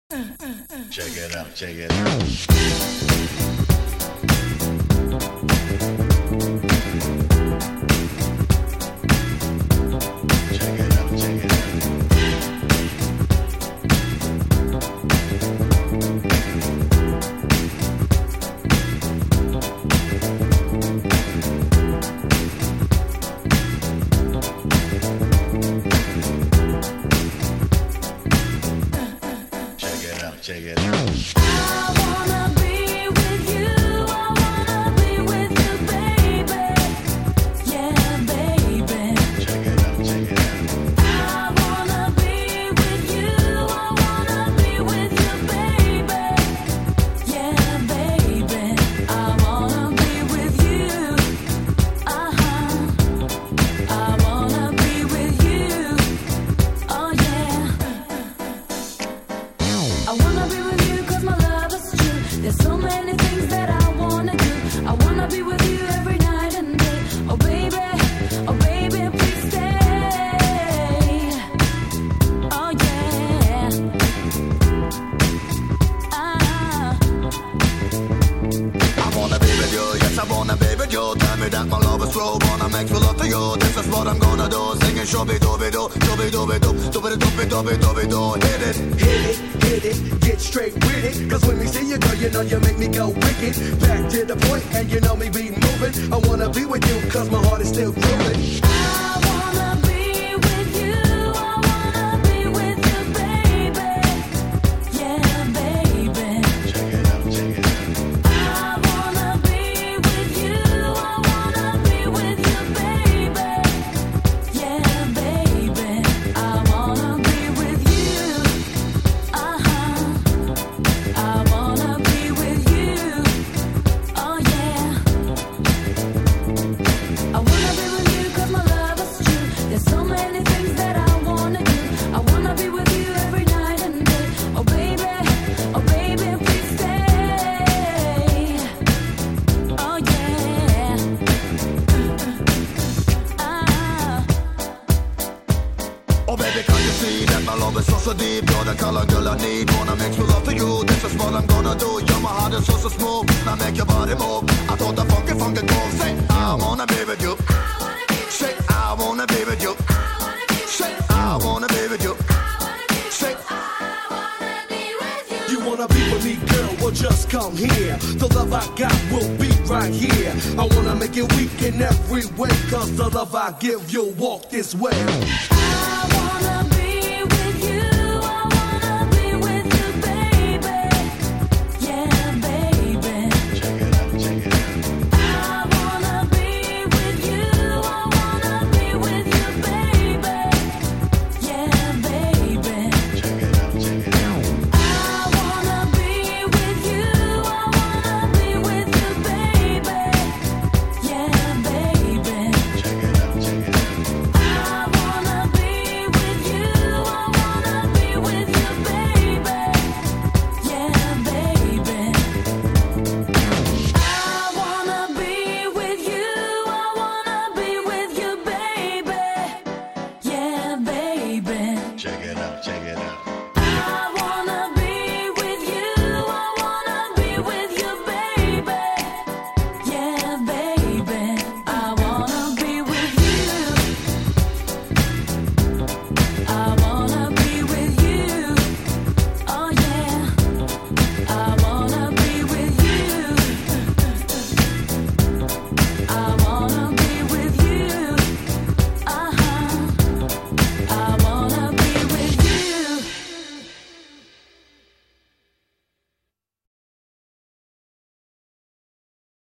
Check it out, check it out. Check it out. I wanna be with you. I wanna be with you, baby. Yeah, baby. Check it out, check it out. I wanna be with you. I wanna be with you, baby. Yeah, baby. I wanna be with you. I wanna be with you. Oh yeah. I wanna be with you 'cause my love is true. There's so many things that I wanna do. I wanna be with you every night and day. Oh baby, please stay. Oh yeah. I wanna be with you, yes I wanna be with you. Tell me that my love is true, wanna make me love to you. This is what I'm gonna do, singing shooby-dooby-doo, shooby-dooby-doo, shooby-dooby-dooby-doo. Hit it, hit it, hit it, get straight with it. 'Cause when we see you, girl, you know you make me go wicked. Back to the point, and you know me be moving. I wanna be with you 'cause my heart is still grooving. I wanna be with you. I wanna be with you, baby. Yeah, baby. Check it out, check it out. I wanna be with you. I wanna be with you, baby. Yeah, baby. I wanna be with you. I wanna be with you. Oh yeah. I wanna be with you 'cause my love is true. There's so many things that I wanna do. I wanna be with you every night and day. Oh baby, please stay. Oh yeah. oh baby, can you see that my love is so deep? You're the color girl I need, wanna make me love to you. This is what I'm gonna do, you're my heart is so smooth. Now make your body move, I thought the funky groove. Say, I wanna be with you. Say, I wanna be with you. Say, I wanna be with you. Say, You wanna be with me, girl? Well, just come here. The love I got will be right here. I wanna make it weak in every way, 'cause the love I give you'll walk this way.